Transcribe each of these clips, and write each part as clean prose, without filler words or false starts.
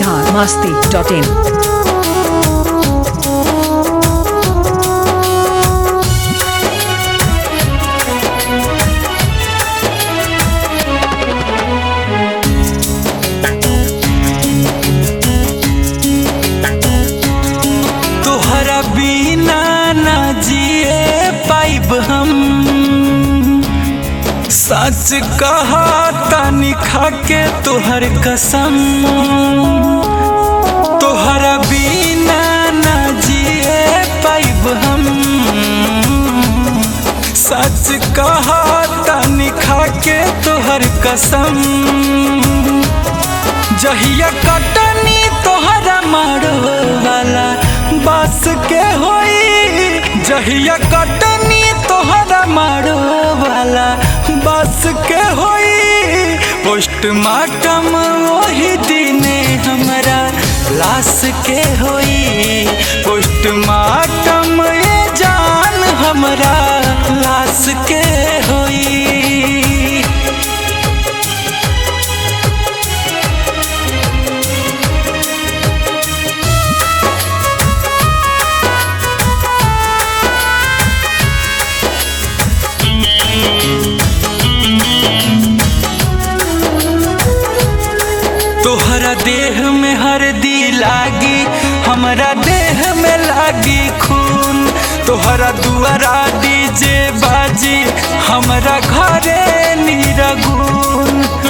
biharmasti.in तोहरा बिना ना जिए पाइब हम, सच कहा तानी खाके तोहर कसम। तोहरा बिना ना जिए पाइब हम, सच कहा तानी खाके तोहर कसम। जहिया कटनी तोहरा मारो वाला बस के होई, जहिया कटनी तोहरा मारो वाला बस के होई। पोस्टमार्टम वही दिने हमरा लाश के होई, पोस्टमार्टम ये जान हमरा लाश के होई। तोहरा देह में हरदी लागी, हमरा देह में लागी खून। तोहरा दुआरा डीजे बाजी, हमरा घरे निरगुन।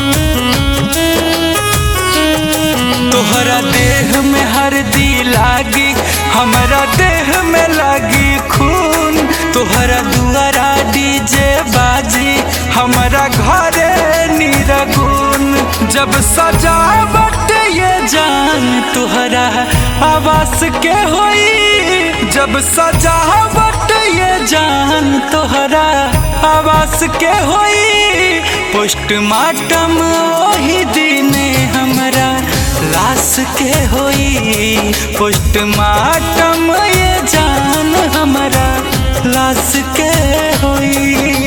तोहरा देह में हरदी लागी, हमरा देह में लागी खून। तोहरा दुआरा डीजे बाजी, हमरा घरे निरगुन। जब सजावट ये जान तोहरा आवास के होई, जब सजावट ये जान तोहरा आवास के होई। पोस्टमार्टम वही दिने हमरा लाश के होई, पोस्टमार्टम ये जान हमरा लाश के होई।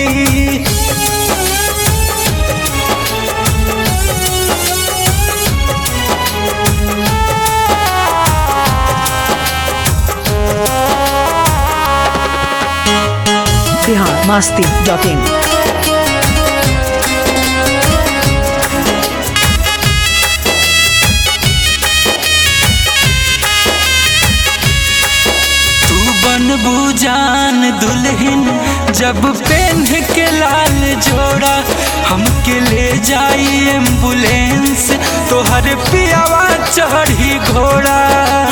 biharmasti.in जान दुल्हन जब पहन के लाल जोड़ा, हमके ले जाई एम्बुलेंस तोहर पियावा चढ़ी घोड़ा।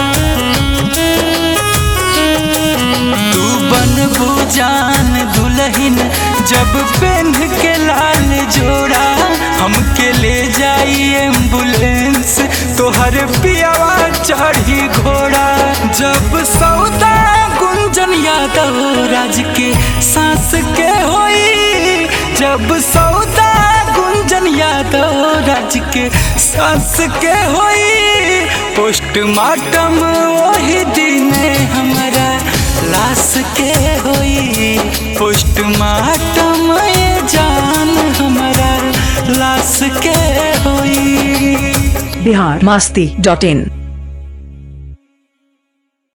तू बनबू जान दुल्हन जब पहन के लाल जोड़ा, हमके ले जाई एम्बुलेंस तोहर पियावा चढ़ी घोड़ा। जब सौदा गुंजन यादव राज के सांस के होई, जब सौदा गुंजन यादव राज के सांस के होई। पोस्टमार्टम वही दिने हमरा लाश के होई, पोस्टमार्टम ये जान हमरा लाश के होई। biharmasti.in